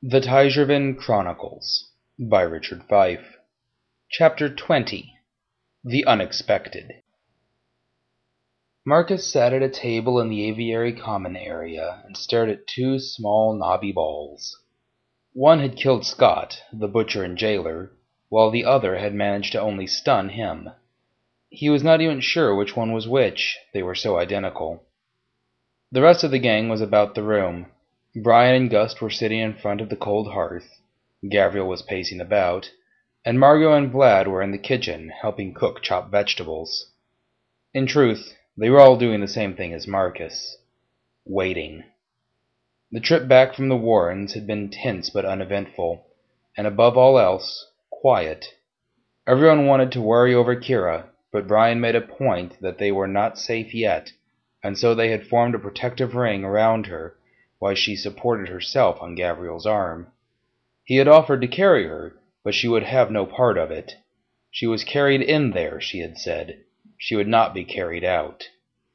The Tijervin Chronicles by Richard Fyfe. Chapter 20. The Unexpected. Marcus sat at a table in the aviary common area and stared at two small knobby balls. One had killed Scott, the butcher and jailer, while the other had managed to only stun him. He was not even sure which one was which, they were so identical. The rest of the gang was about the room. Brian and Gust were sitting in front of the cold hearth, Gavriel was pacing about, and Margot and Vlad were in the kitchen, helping cook chop vegetables. In truth, they were all doing the same thing as Marcus. Waiting. The trip back from the Warrens had been tense but uneventful, and above all else, quiet. Everyone wanted to worry over Kira, but Brian made a point that they were not safe yet, and so they had formed a protective ring around her, while she supported herself on Gavriel's arm. He had offered to carry her, but she would have no part of it. She was carried in there, she had said. She would not be carried out.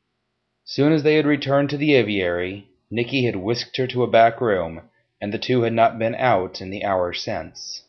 Soon as they had returned to the aviary, Nicky had whisked her to a back room, and the two had not been out in the hour since.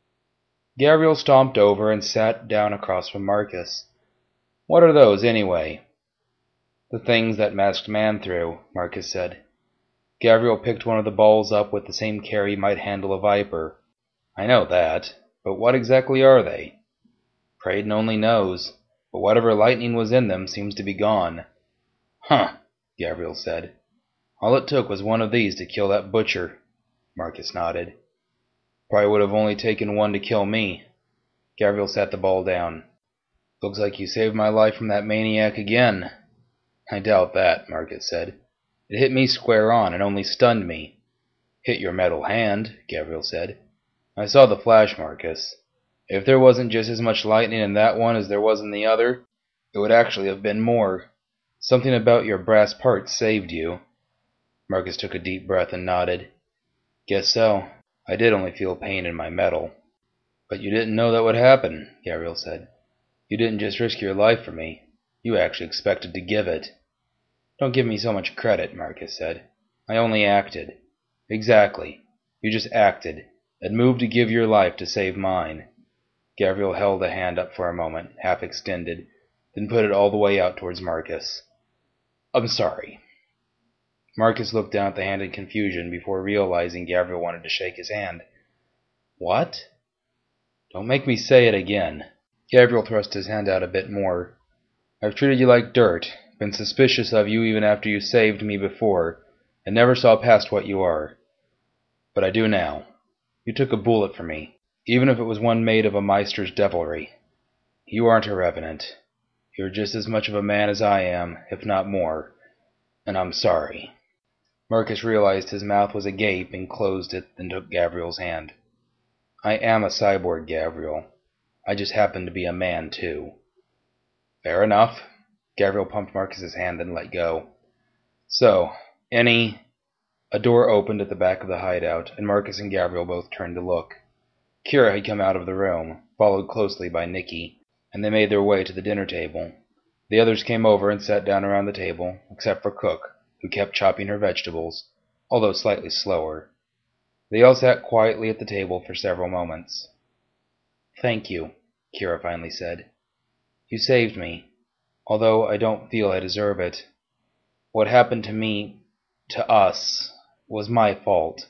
Gavriel stomped over and sat down across from Marcus. "What are those, anyway?" "The things that Masked Man threw," Marcus said. Gavriel picked one of the balls up with the same care he might handle a viper. "I know that, but what exactly are they?" "Praden only knows, but whatever lightning was in them seems to be gone." "Huh," Gavriel said. "All it took was one of these to kill that butcher." Marcus nodded. "Probably would have only taken one to kill me." Gavriel sat the ball down. "Looks like you saved my life from that maniac again." "I doubt that," Marcus said. "It hit me square on and only stunned me." "Hit your metal hand," Gavriel said. "I saw the flash, Marcus. If there wasn't just as much lightning in that one as there was in the other, it would actually have been more. Something about your brass parts saved you." Marcus took a deep breath and nodded. "Guess so. I did only feel pain in my metal." "But you didn't know that would happen," Gavriel said. "You didn't just risk your life for me. You actually expected to give it." "Don't give me so much credit," Marcus said. "I only acted." "Exactly. You just acted, and moved to give your life to save mine." Gavriel held a hand up for a moment, half extended, then put it all the way out towards Marcus. "I'm sorry." Marcus looked down at the hand in confusion before realizing Gavriel wanted to shake his hand. "What?" "Don't make me say it again." Gavriel thrust his hand out a bit more. "I've treated you like dirt, been suspicious of you even after you saved me before, and never saw past what you are. But I do now. You took a bullet for me, even if it was one made of a Meister's devilry. You aren't a revenant. You're just as much of a man as I am, if not more, and I'm sorry." Marcus realized his mouth was agape and closed it, then took Gavriel's hand. "I am a cyborg, Gavriel. I just happen to be a man, too." "Fair enough." Gavriel pumped Marcus's hand, then let go. "So, any—" A door opened at the back of the hideout, and Marcus and Gavriel both turned to look. Kira had come out of the room, followed closely by Nicky, and they made their way to the dinner table. The others came over and sat down around the table, except for Cook, who kept chopping her vegetables, although slightly slower. They all sat quietly at the table for several moments. "Thank you," Kira finally said. "You saved me, although I don't feel I deserve it. What happened to me, to us, was my fault.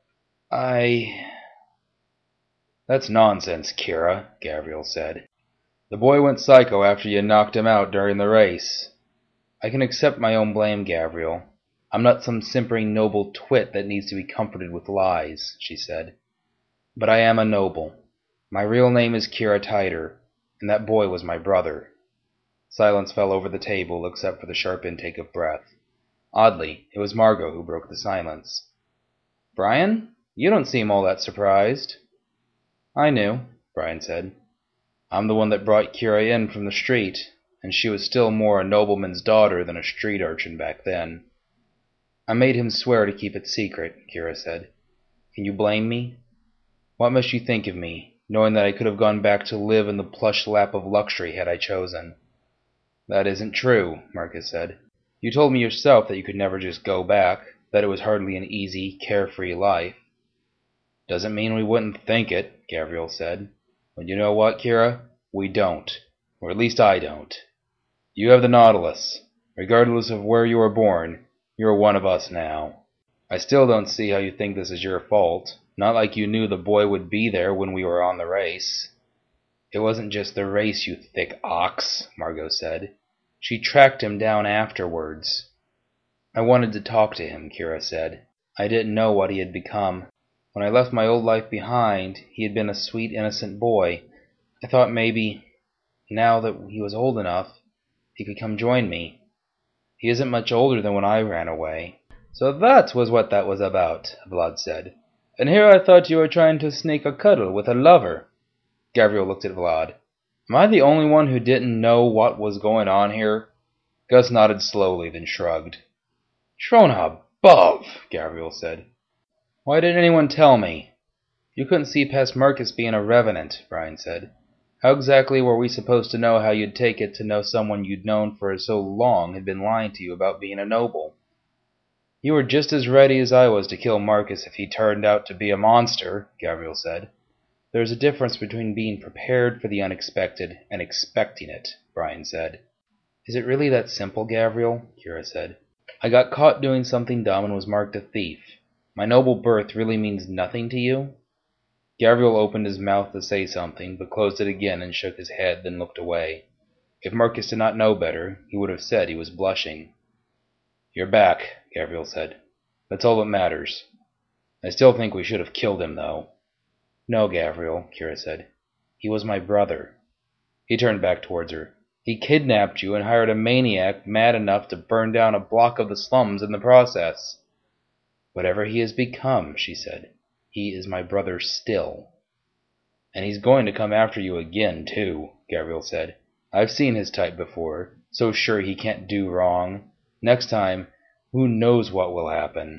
"That's nonsense, Kira," Gavriel said. "The boy went psycho after you knocked him out during the race." "I can accept my own blame, Gavriel. I'm not some simpering noble twit that needs to be comforted with lies," she said. "But I am a noble. My real name is Kira Tider, and that boy was my brother." Silence fell over the table, except for the sharp intake of breath. Oddly, it was Margot who broke the silence. "Brian, you don't seem all that surprised." "I knew," Brian said. "I'm the one that brought Kira in from the street, and she was still more a nobleman's daughter than a street urchin back then." "I made him swear to keep it secret," Kira said. "Can you blame me? What must you think of me, knowing that I could have gone back to live in the plush lap of luxury had I chosen?" "That isn't true," Marcus said. "You told me yourself that you could never just go back, that it was hardly an easy, carefree life." Doesn't mean we wouldn't think it, Gabriel said. But you know what, Kira? We don't. Or at least I don't. You have the Nautilus. Regardless of where you were born, you're one of us now. I still don't see how you think this is your fault. Not like you knew the boy would be there when we were on the race. It wasn't just the race, you thick ox, Margot said. She tracked him down afterwards. I wanted to talk to him, Kira said. I didn't know what he had become. When I left my old life behind, he had been a sweet, innocent boy. I thought maybe, now that he was old enough, he could come join me. He isn't much older than when I ran away. So that was what that was about, Vlad said. And here I thought you were trying to sneak a cuddle with a lover. Gabriel looked at Vlad. Am I the only one who didn't know what was going on here? Gus nodded slowly, then shrugged. Shrona above, Gabriel said. Why didn't anyone tell me? You couldn't see past Marcus being a revenant, Brian said. How exactly were we supposed to know how you'd take it to know someone you'd known for so long had been lying to you about being a noble? You were just as ready as I was to kill Marcus if he turned out to be a monster, Gabriel said. There's a difference between being prepared for the unexpected and expecting it, Brian said. Is it really that simple, Gabriel? Kira said. I got caught doing something dumb and was marked a thief. My noble birth really means nothing to you? Gabriel opened his mouth to say something, but closed it again and shook his head, then looked away. If Marcus did not know better, he would have said he was blushing. You're back, Gabriel said. That's all that matters. I still think we should have killed him, though. No, Gabriel, Kira said. He was my brother. He turned back towards her. He kidnapped you and hired a maniac mad enough to burn down a block of the slums in the process. Whatever he has become, she said, he is my brother still. And he's going to come after you again, too, Gabriel said. I've seen his type before, so sure he can't do wrong. Next time, who knows what will happen?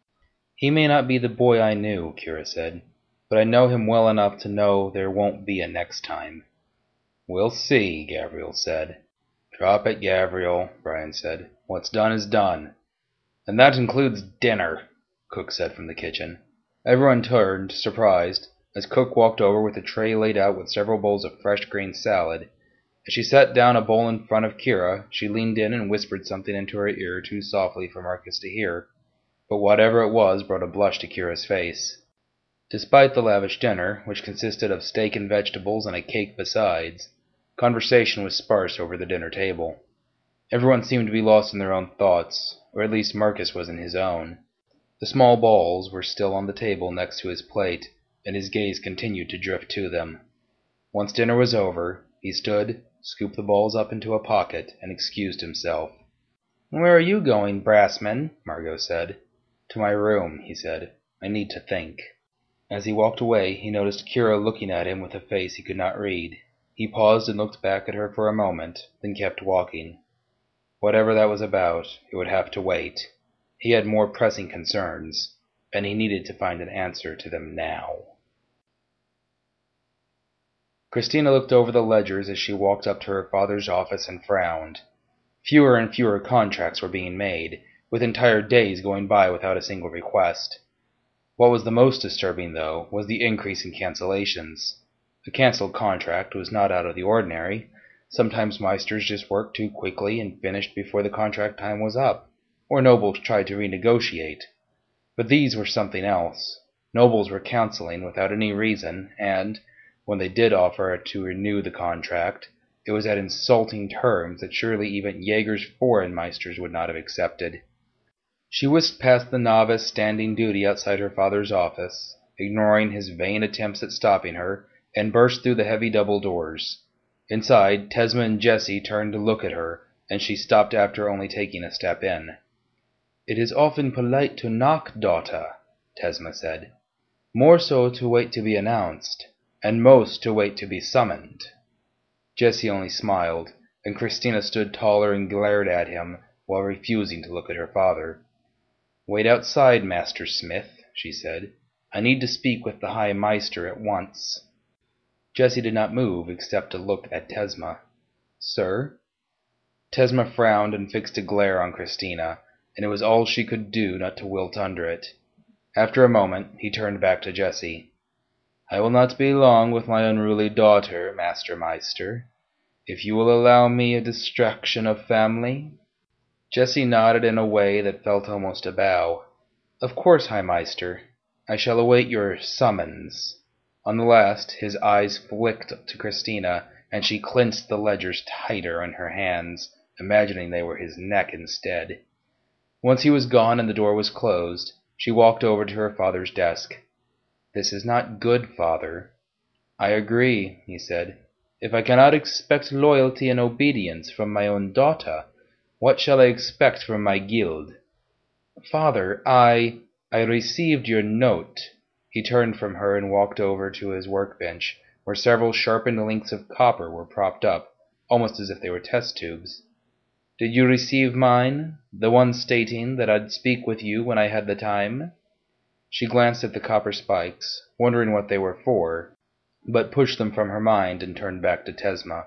He may not be the boy I knew, Kira said, but I know him well enough to know there won't be a next time. We'll see, Gabriel said. Drop it, Gabriel, Brian said. What's done is done. And that includes dinner, Cook said from the kitchen. Everyone turned, surprised, as Cook walked over with a tray laid out with several bowls of fresh green salad. As she set down a bowl in front of Kira, she leaned in and whispered something into her ear too softly for Marcus to hear. But whatever it was brought a blush to Kira's face. Despite the lavish dinner, which consisted of steak and vegetables and a cake besides, conversation was sparse over the dinner table. Everyone seemed to be lost in their own thoughts, or at least Marcus was in his own. The small balls were still on the table next to his plate, and his gaze continued to drift to them. Once dinner was over, he stood, scooped the balls up into a pocket, and excused himself. Where are you going, Brassman? Margot said. To my room, he said. I need to think. As he walked away, he noticed Kira looking at him with a face he could not read. He paused and looked back at her for a moment, then kept walking. Whatever that was about, it would have to wait. He had more pressing concerns, and he needed to find an answer to them now. Christina looked over the ledgers as she walked up to her father's office and frowned. Fewer and fewer contracts were being made, with entire days going by without a single request. What was the most disturbing, though, was the increase in cancellations. A cancelled contract was not out of the ordinary. Sometimes Meisters just worked too quickly and finished before the contract time was up, or nobles tried to renegotiate. But these were something else. Nobles were cancelling without any reason, and, when they did offer to renew the contract, it was at insulting terms that surely even Jaeger's foreign Meisters would not have accepted. She whisked past the novice standing duty outside her father's office, ignoring his vain attempts at stopping her, and burst through the heavy double doors. Inside, Tesma and Jessie turned to look at her, and she stopped after only taking a step in. It is often polite to knock, daughter, Tesma said. More so to wait to be announced, and most to wait to be summoned. Jessie only smiled, and Christina stood taller and glared at him while refusing to look at her father. Wait outside, Master Smith, she said. I need to speak with the High Meister at once. Jessie did not move except to look at Tesma. Sir? Tesma frowned and fixed a glare on Christina, and it was all she could do not to wilt under it. After a moment he turned back to Jessie. "I will not be long with my unruly daughter, Master Meister, if you will allow me a distraction of family." Jessie nodded in a way that felt almost a bow. "Of course, High Meister. I shall await your summons." On the last his eyes flicked to Christina, and she clenched the ledgers tighter in her hands, imagining they were his neck instead. Once he was gone and the door was closed, she walked over to her father's desk. "This is not good, father." "I agree," he said. "If I cannot expect loyalty and obedience from my own daughter, what shall I expect from my guild?" "Father, I received your note." He turned from her and walked over to his workbench, where several sharpened links of copper were propped up, almost as if they were test tubes. "Did you receive mine, the one stating that I'd speak with you when I had the time?" She glanced at the copper spikes, wondering what they were for, but pushed them from her mind and turned back to Tesma.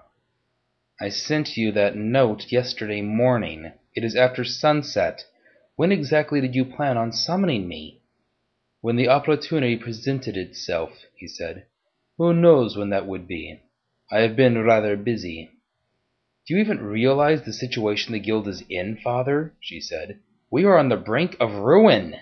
"I sent you that note yesterday morning. It is after sunset. When exactly did you plan on summoning me?" "When the opportunity presented itself," he said. "Who knows when that would be? I have been rather busy." "Do you even realize the situation the guild is in, father?" she said. "We are on the brink of ruin."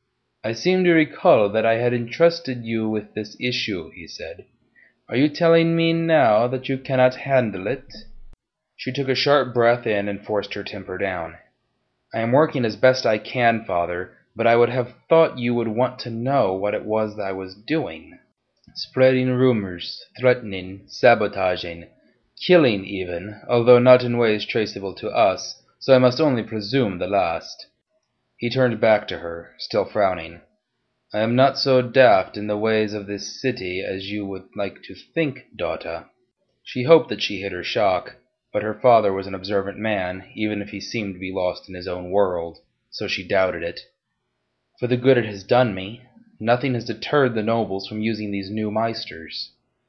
"I seem to recall that I had entrusted you with this issue," he said. "Are you telling me now that you cannot handle it?" She took a sharp breath in and forced her temper down. "I am working as best I can, father, but I would have thought you would want to know what it was that I was doing. Spreading rumors, threatening, sabotaging, killing even, although not in ways traceable to us, so I must only presume the last." He turned back to her, still frowning. "I am not so daft in the ways of this city as you would like to think, daughter." She hoped that she hid her shock, but her father was an observant man, even if he seemed to be lost in his own world, so she doubted it. "For the good it has done me. Nothing has deterred the nobles from using these new Meisters."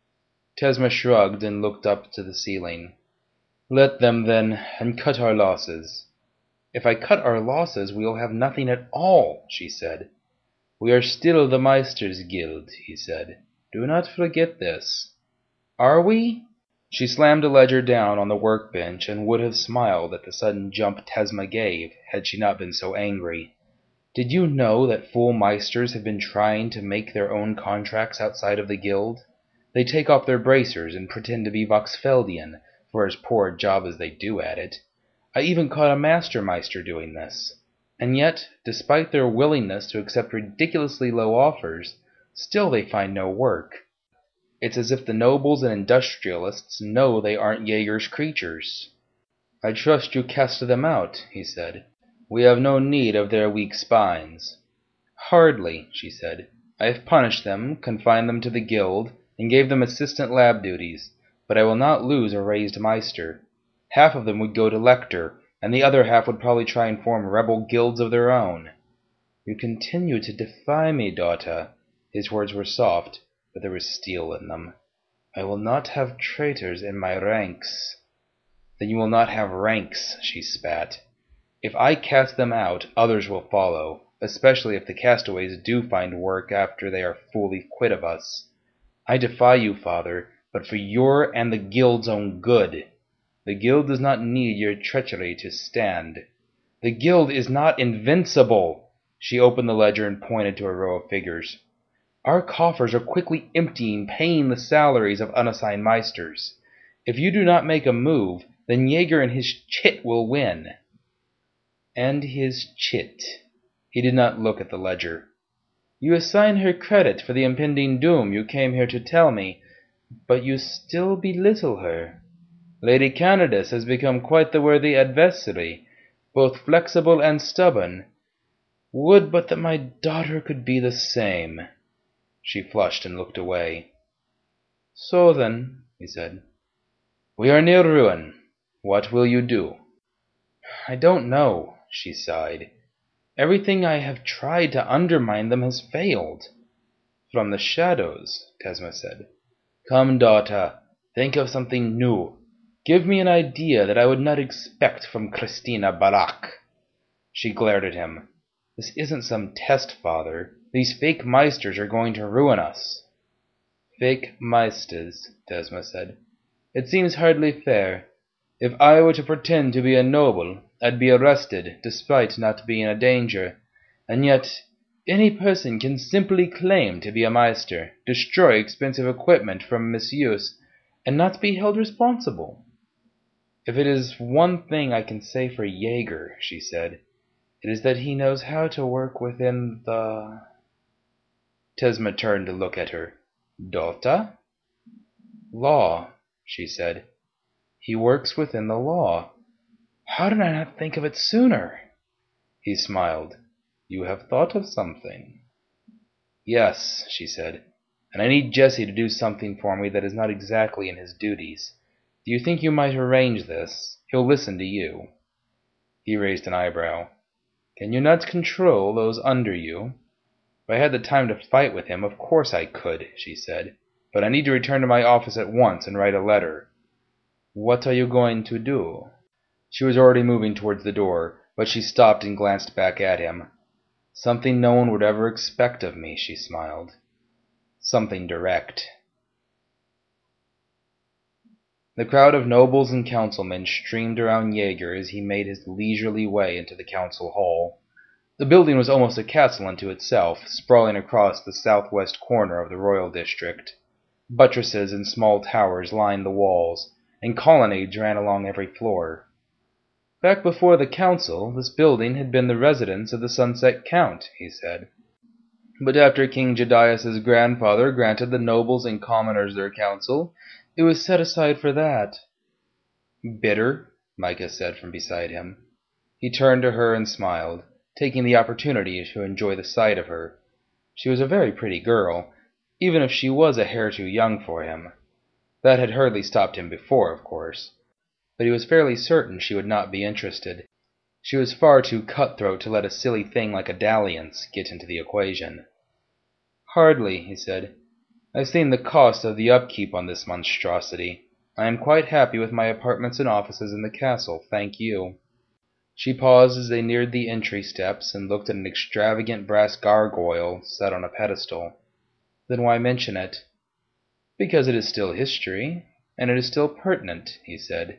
Tesma shrugged and looked up to the ceiling. "Let them, then, and cut our losses." "If I cut our losses, we will have nothing at all," she said. "We are still the Meisters' Guild," he said. "Do not forget this." "Are we?" She slammed a ledger down on the workbench and would have smiled at the sudden jump Tesma gave had she not been so angry. "Did you know that full Meisters have been trying to make their own contracts outside of the guild? They take off their bracers and pretend to be Voxfeldian, for as poor a job as they do at it. I even caught a Master Meister doing this. And yet, despite their willingness to accept ridiculously low offers, still they find no work. It's as if the nobles and industrialists know they aren't Jaeger's creatures." "I trust you cast them out," he said. "We have no need of their weak spines." "Hardly," she said. "I have punished them, confined them to the guild, and gave them assistant lab duties, but I will not lose a raised Meister. Half of them would go to Lecter, and the other half would probably try and form rebel guilds of their own." "You continue to defy me, daughter." His words were soft, but there was steel in them. "I will not have traitors in my ranks." "Then you will not have ranks," she spat. "If I cast them out, others will follow, especially if the castaways do find work after they are fully quit of us. I defy you, father, but for your and the guild's own good. The guild does not need your treachery to stand. The guild is not invincible." She opened the ledger and pointed to a row of figures. "Our coffers are quickly emptying, paying the salaries of unassigned Meisters. If you do not make a move, then Jaeger and his chit will win." "And his chit." He did not look at the ledger. "You assign her credit for the impending doom you came here to tell me, but you still belittle her. Lady Candace has become quite the worthy adversary, both flexible and stubborn. Would but that my daughter could be the same." She flushed and looked away. "So then," he said, "we are near ruin. What will you do?" "I don't know," she sighed. "Everything I have tried to undermine them has failed." "From the shadows," Tesma said. "Come, daughter, think of something new. Give me an idea that I would not expect from Christina Balak." She glared at him. "This isn't some test, father. These fake Meisters are going to ruin us." "Fake Meisters," Desma said. "It seems hardly fair. If I were to pretend to be a noble, I'd be arrested, despite not being a danger. And yet, any person can simply claim to be a Meister, destroy expensive equipment from misuse, and not be held responsible." "If it is one thing I can say for Jaeger," she said, "it is that he knows how to work within the—" Tesma turned to look at her. "Dota?" "Law," she said. "He works within the law. How did I not think of it sooner?" He smiled. "You have thought of something." "Yes," she said, "and I need Jesse to do something for me that is not exactly in his duties. Do you think you might arrange this? He'll listen to you." He raised an eyebrow. "Can you not control those under you?" "If I had the time to fight with him, of course I could," she said. "But I need to return to my office at once and write a letter." "What are you going to do?" She was already moving towards the door, but she stopped and glanced back at him. "Something no one would ever expect of me," she smiled. "Something direct." The crowd of nobles and councilmen streamed around Jaeger as he made his leisurely way into the council hall. The building was almost a castle unto itself, sprawling across the southwest corner of the royal district. Buttresses and small towers lined the walls, and colonnades ran along every floor. "Back before the council, this building had been the residence of the Sunset Count," he said. "But after King Jedias's grandfather granted the nobles and commoners their council, it was set aside for that." "Bitter?" Micah said from beside him. He turned to her and smiled, taking the opportunity to enjoy the sight of her. She was a very pretty girl, even if she was a hair too young for him. That had hardly stopped him before, of course. But he was fairly certain she would not be interested. She was far too cutthroat to let a silly thing like a dalliance get into the equation. "Hardly," he said. "I've seen the cost of the upkeep on this monstrosity. I am quite happy with my apartments and offices in the castle, thank you." She paused as they neared the entry steps and looked at an extravagant brass gargoyle set on a pedestal. "Then why mention it?" "Because it is still history, and it is still pertinent," he said.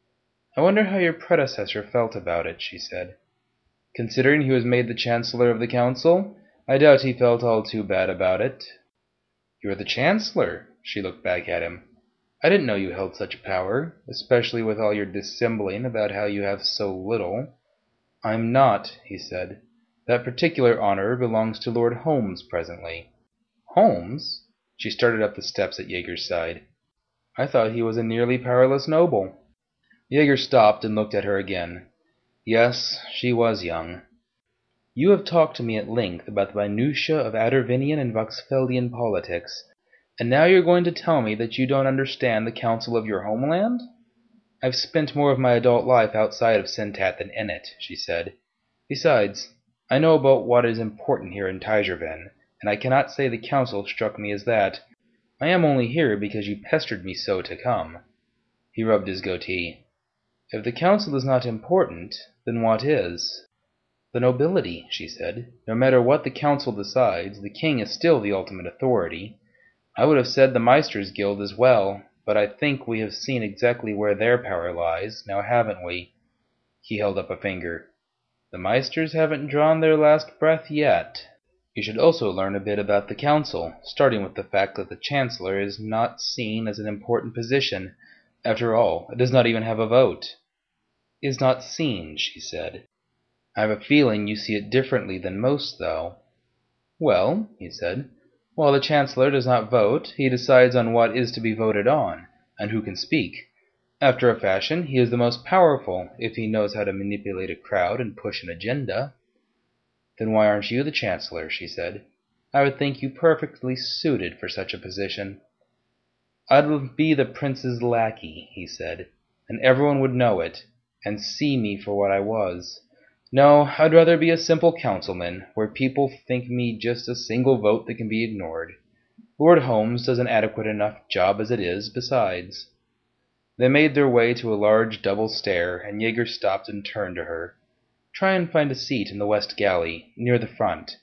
"I wonder how your predecessor felt about it," she said. "Considering he was made the Chancellor of the Council, I doubt he felt all too bad about it." "You are the Chancellor!" She looked back at him. "I didn't know you held such power, especially with all your dissembling about how you have so little." "I'm not," he said. "That particular honor belongs to Lord Holmes presently." "Holmes?" She started up the steps at Jaeger's side. "I thought he was a nearly powerless noble." Jaeger stopped and looked at her again. Yes, she was young. "You have talked to me at length about the minutiae of Adervinian and Voxfeldian politics, and now you're going to tell me that you don't understand the council of your homeland?" "I've spent more of my adult life outside of Sentat than in it," she said. "Besides, I know about what is important here in Tigerven, and I cannot say the council struck me as that. I am only here because you pestered me so to come." He rubbed his goatee. "If the council is not important, then what is?" "The nobility," she said. "No matter what the council decides, the king is still the ultimate authority. I would have said the Meisters' Guild as well, but I think we have seen exactly where their power lies, now haven't we?" He held up a finger. "The Meisters haven't drawn their last breath yet." "You should also learn a bit about the council, starting with the fact that the Chancellor is not seen as an important position. After all, it does not even have a vote." "Is not seen," she said. "I have a feeling you see it differently than most, though." "Well," he said, "while the Chancellor does not vote, he decides on what is to be voted on, and who can speak. After a fashion, he is the most powerful, if he knows how to manipulate a crowd and push an agenda." "Then why aren't you the Chancellor?" she said. "I would think you perfectly suited for such a position." "I'd be the prince's lackey," he said, "and everyone would know it, and see me for what I was. No, I'd rather be a simple councilman, where people think me just a single vote that can be ignored. Lord Holmes does an adequate enough job as it is, besides." They made their way to a large double stair, and Jaeger stopped and turned to her. "Try and find a seat in the west galley, near the front.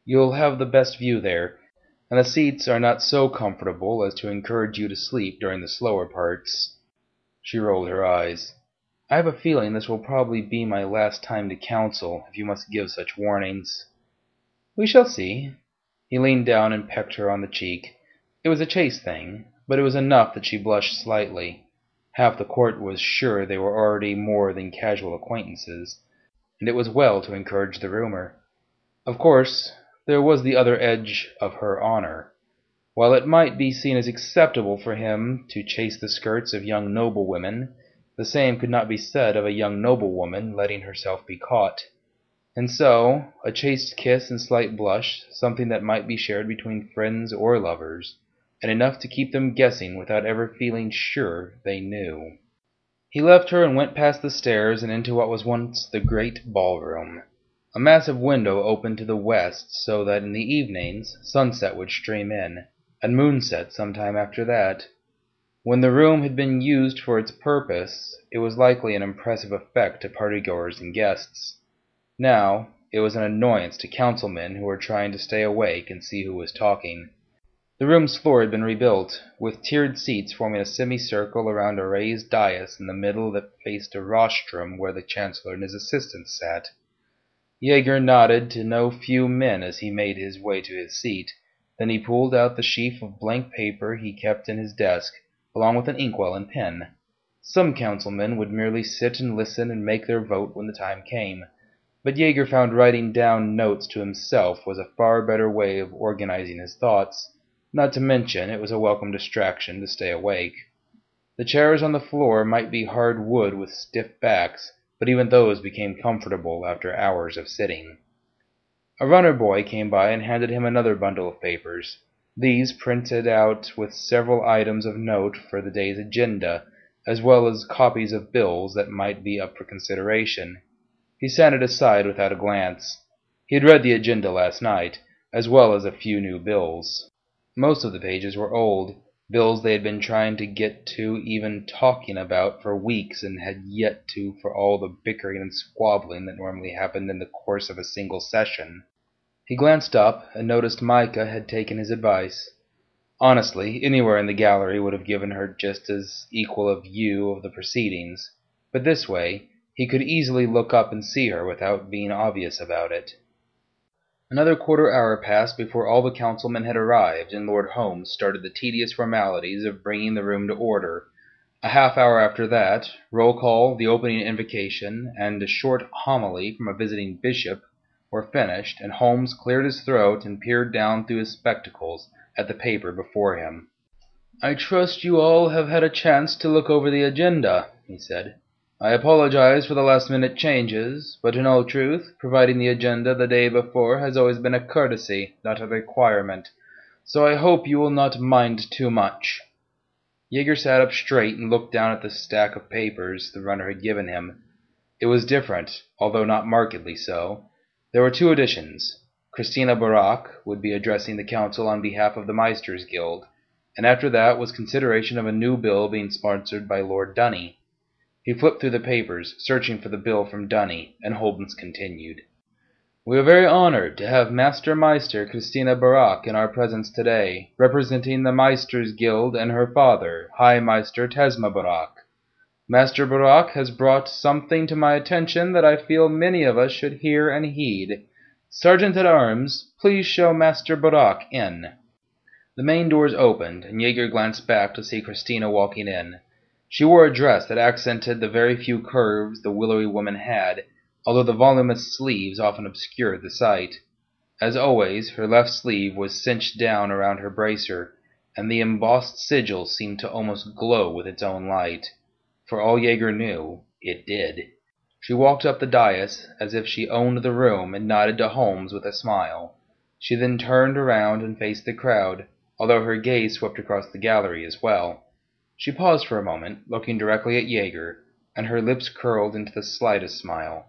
You'll have the best view there, and the seats are not so comfortable as to encourage you to sleep during the slower parts." She rolled her eyes. "I have a feeling this will probably be my last time to counsel, if you must give such warnings." "We shall see." He leaned down and pecked her on the cheek. It was a chaste thing, but it was enough that she blushed slightly. Half the court was sure they were already more than casual acquaintances, and it was well to encourage the rumor. Of course, there was the other edge of her honor. While it might be seen as acceptable for him to chase the skirts of young noblewomen, the same could not be said of a young noblewoman letting herself be caught. And so, a chaste kiss and slight blush, something that might be shared between friends or lovers, and enough to keep them guessing without ever feeling sure they knew. He left her and went past the stairs and into what was once the great ballroom. A massive window opened to the west, so that in the evenings sunset would stream in, and moonset some time after that. When the room had been used for its purpose, it was likely an impressive effect to partygoers and guests. Now, it was an annoyance to councilmen who were trying to stay awake and see who was talking. The room's floor had been rebuilt, with tiered seats forming a semicircle around a raised dais in the middle that faced a rostrum where the chancellor and his assistants sat. Jaeger nodded to no few men as he made his way to his seat. Then he pulled out the sheaf of blank paper he kept in his desk, along with an inkwell and pen. Some councilmen would merely sit and listen and make their vote when the time came, but Jaeger found writing down notes to himself was a far better way of organizing his thoughts, not to mention it was a welcome distraction to stay awake. The chairs on the floor might be hard wood with stiff backs, but even those became comfortable after hours of sitting. A runner boy came by and handed him another bundle of papers. These printed out with several items of note for the day's agenda, as well as copies of bills that might be up for consideration. He sent it aside without a glance. He had read the agenda last night, as well as a few new bills. Most of the pages were old, bills they had been trying to get to, even talking about, for weeks, and had yet to for all the bickering and squabbling that normally happened in the course of a single session. He glanced up and noticed Micah had taken his advice. Honestly, anywhere in the gallery would have given her just as equal a view of the proceedings, but this way he could easily look up and see her without being obvious about it. Another quarter-hour passed before all the councilmen had arrived, and Lord Holmes started the tedious formalities of bringing the room to order. A half-hour after that, roll call, the opening invocation, and a short homily from a visiting bishop were finished, and Holmes cleared his throat and peered down through his spectacles at the paper before him. "I trust you all have had a chance to look over the agenda," he said. "I apologize for the last-minute changes, but in all truth, providing the agenda the day before has always been a courtesy, not a requirement, so I hope you will not mind too much." Jaeger sat up straight and looked down at the stack of papers the runner had given him. It was different, although not markedly so. There were two additions. Christina Barak would be addressing the council on behalf of the Meisters Guild, and after that was consideration of a new bill being sponsored by Lord Dunny. He flipped through the papers, searching for the bill from Dunny, and Holmes continued. "We are very honored to have Master Meister Christina Barak in our presence today, representing the Meisters Guild and her father, High Meister Tesma Barak. Master Barak has brought something to my attention that I feel many of us should hear and heed. Sergeant-at-Arms, please show Master Barak in." The main doors opened, and Jaeger glanced back to see Christina walking in. She wore a dress that accented the very few curves the willowy woman had, although the voluminous sleeves often obscured the sight. As always, her left sleeve was cinched down around her bracer, and the embossed sigil seemed to almost glow with its own light. For all Jaeger knew, it did. She walked up the dais as if she owned the room and nodded to Holmes with a smile. She then turned around and faced the crowd, although her gaze swept across the gallery as well. She paused for a moment, looking directly at Jaeger, and her lips curled into the slightest smile.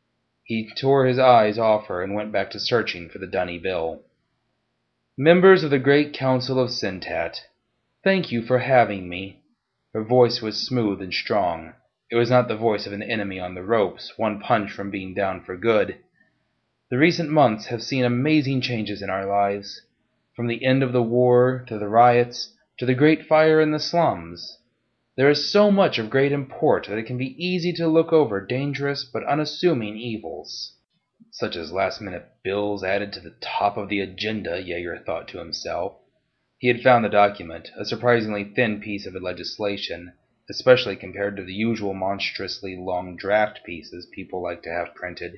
He tore his eyes off her and went back to searching for the Dunny bill. "Members of the Great Council of Sintat, thank you for having me." Her voice was smooth and strong. It was not the voice of an enemy on the ropes, one punch from being down for good. The recent months have seen amazing changes in our lives, from the end of the war to the riots to the great fire in the slums. There is so much of great import that it can be easy to look over dangerous but unassuming evils. Such as last-minute bills added to the top of the agenda, Jaeger thought to himself. He had found the document, a surprisingly thin piece of legislation, especially compared to the usual monstrously long draft pieces people like to have printed.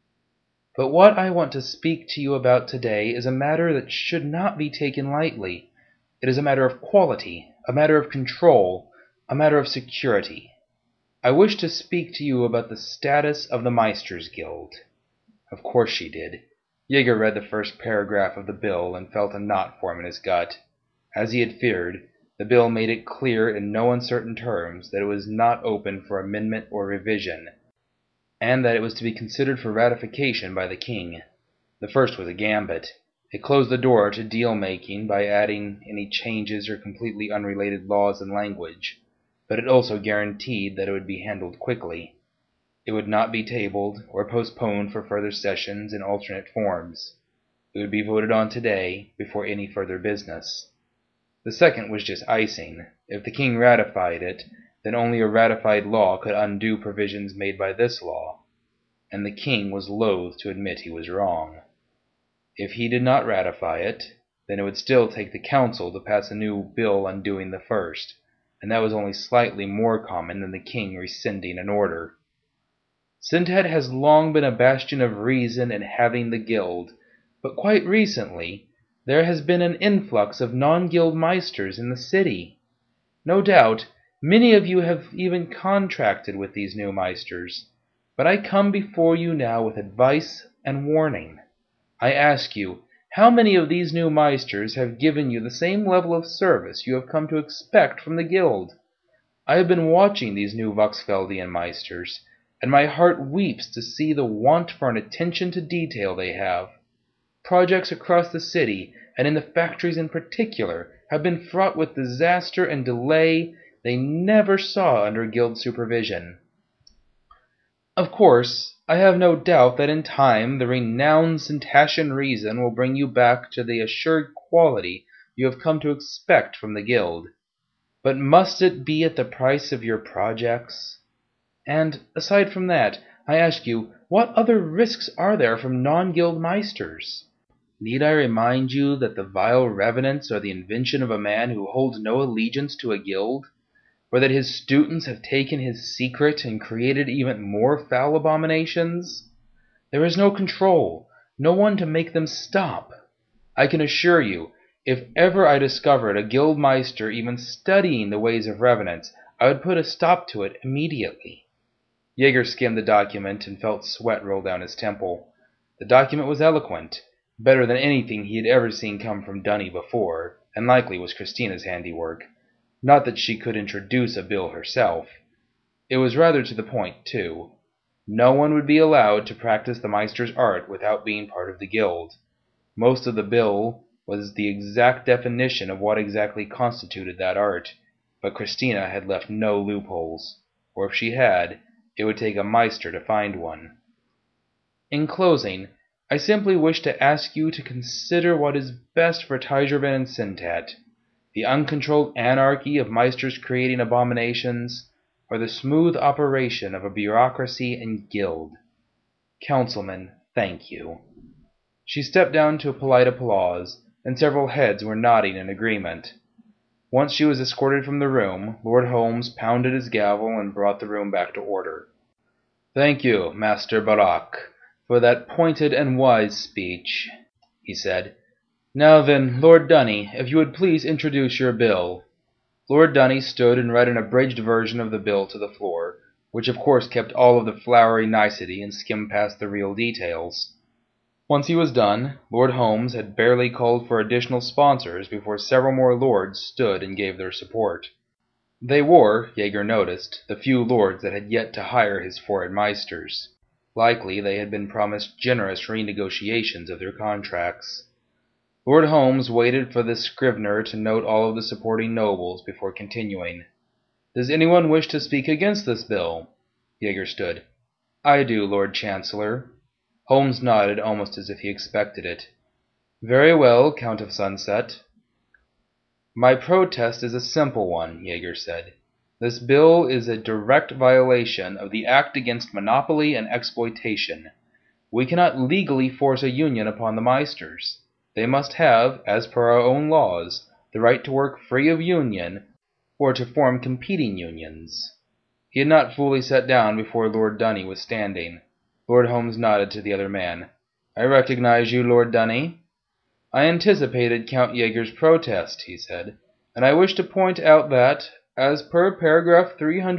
But what I want to speak to you about today is a matter that should not be taken lightly. It is a matter of quality, a matter of control, a matter of security. I wish to speak to you about the status of the Meisters Guild. Of course she did. Jaeger read the first paragraph of the bill and felt a knot form in his gut. As he had feared, the bill made it clear in no uncertain terms that it was not open for amendment or revision, and that it was to be considered for ratification by the king. The first was a gambit. It closed the door to deal-making by adding any changes or completely unrelated laws and language, but it also guaranteed that it would be handled quickly. It would not be tabled or postponed for further sessions in alternate forms. It would be voted on today before any further business. The second was just icing. If the king ratified it, then only a ratified law could undo provisions made by this law, and the king was loath to admit he was wrong. If he did not ratify it, then it would still take the council to pass a new bill undoing the first, and that was only slightly more common than the king rescinding an order. Sindhed has long been a bastion of reason in having the guild, but quite recently there has been an influx of non-guild meisters in the city. No doubt, many of you have even contracted with these new meisters, but I come before you now with advice and warning. I ask you, how many of these new meisters have given you the same level of service you have come to expect from the guild? I have been watching these new Voxfeldian meisters, and my heart weeps to see the want for an attention to detail they have. Projects across the city, and in the factories in particular, have been fraught with disaster and delay they never saw under guild supervision. Of course, I have no doubt that in time the renowned Syntacian reason will bring you back to the assured quality you have come to expect from the guild. But must it be at the price of your projects? And, aside from that, I ask you, what other risks are there from non-guild meisters? Need I remind you that the vile revenants are the invention of a man who holds no allegiance to a guild? Or that his students have taken his secret and created even more foul abominations? There is no control, no one to make them stop. I can assure you, if ever I discovered a guild meister even studying the ways of revenants, I would put a stop to it immediately. Jaeger skimmed the document and felt sweat roll down his temple. The document was eloquent, better than anything he had ever seen come from Dunny before, and likely was Christina's handiwork. Not that she could introduce a bill herself. It was rather to the point, too. No one would be allowed to practice the Meister's art without being part of the guild. Most of the bill was the exact definition of what exactly constituted that art, but Christina had left no loopholes, or if she had, it would take a Meister to find one. In closing, I simply wish to ask you to consider what is best for Tigerben and Sintat, the uncontrolled anarchy of meisters creating abominations, or the smooth operation of a bureaucracy and guild. Councilman, thank you. She stepped down to a polite applause, and several heads were nodding in agreement. Once she was escorted from the room, Lord Holmes pounded his gavel and brought the room back to order. "Thank you, Master Barak, for that pointed and wise speech," he said. "Now then, Lord Dunny, if you would please introduce your bill." Lord Dunny stood and read an abridged version of the bill to the floor, which of course kept all of the flowery nicety and skimmed past the real details. Once he was done, Lord Holmes had barely called for additional sponsors before several more lords stood and gave their support. They were, Jaeger noticed, the few lords that had yet to hire his foreign meisters. Likely they had been promised generous renegotiations of their contracts. Lord Holmes waited for the scrivener to note all of the supporting nobles before continuing. "Does anyone wish to speak against this bill?" Jaeger stood. "I do, Lord Chancellor." Holmes nodded almost as if he expected it. "Very well, Count of Sunset." "My protest is a simple one," Jaeger said. "This bill is a direct violation of the Act Against Monopoly and Exploitation. We cannot legally force a union upon the Meisters. They must have, as per our own laws, the right to work free of union, or to form competing unions." He had not fully sat down before Lord Dunny was standing. Lord Holmes nodded to the other man. "I recognize you, Lord Dunny." "I anticipated Count Jaeger's protest," he said, "and I wish to point out that, as per paragraph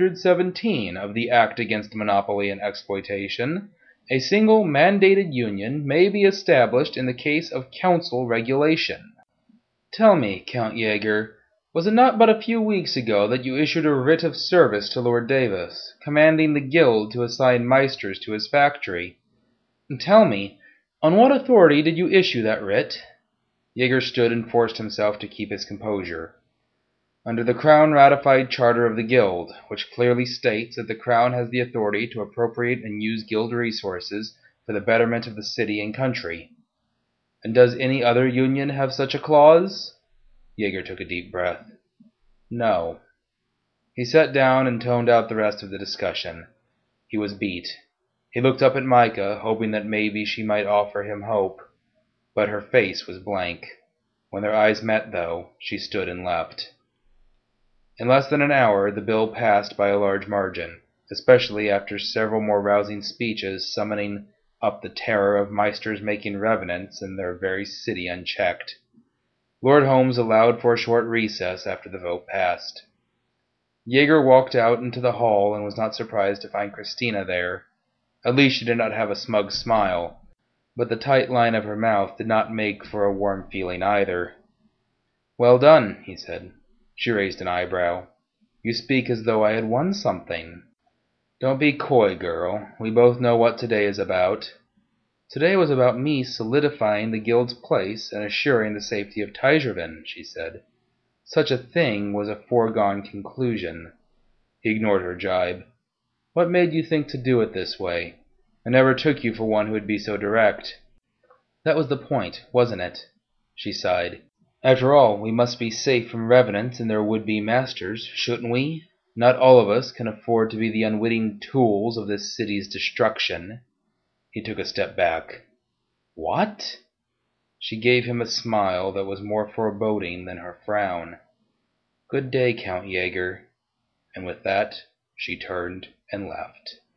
317 of the Act Against Monopoly and Exploitation, a single mandated union may be established in the case of council regulation. Tell me, Count Jaeger, was it not but a few weeks ago that you issued a writ of service to Lord Davis, commanding the guild to assign Meisters to his factory? Tell me, on what authority did you issue that writ?" Jaeger stood and forced himself to keep his composure. "Under the Crown-ratified charter of the Guild, which clearly states that the Crown has the authority to appropriate and use Guild resources for the betterment of the city and country." "And does any other union have such a clause?" Jaeger took a deep breath. "No." He sat down and toned out the rest of the discussion. He was beat. He looked up at Micah, hoping that maybe she might offer him hope. But her face was blank. When their eyes met, though, she stood and left. In less than an hour the bill passed by a large margin, especially after several more rousing speeches summoning up the terror of Meisters making revenants in their very city unchecked. Lord Holmes allowed for a short recess after the vote passed. Jaeger walked out into the hall and was not surprised to find Christina there. At least she did not have a smug smile, but the tight line of her mouth did not make for a warm feeling either. "Well done," he said. She raised an eyebrow. "You speak as though I had won something." "Don't be coy, girl. We both know what today is about." "Today was about me solidifying the Guild's place and assuring the safety of Tigervin," she said. Such a thing was a foregone conclusion. He ignored her jibe. "What made you think to do it this way? I never took you for one who would be so direct." "That was the point, wasn't it?" She sighed. "After all, we must be safe from revenants and their would-be masters, shouldn't we? Not all of us can afford to be the unwitting tools of this city's destruction." He took a step back. "What?" She gave him a smile that was more foreboding than her frown. "Good day, Count Jaeger." And with that she turned and left.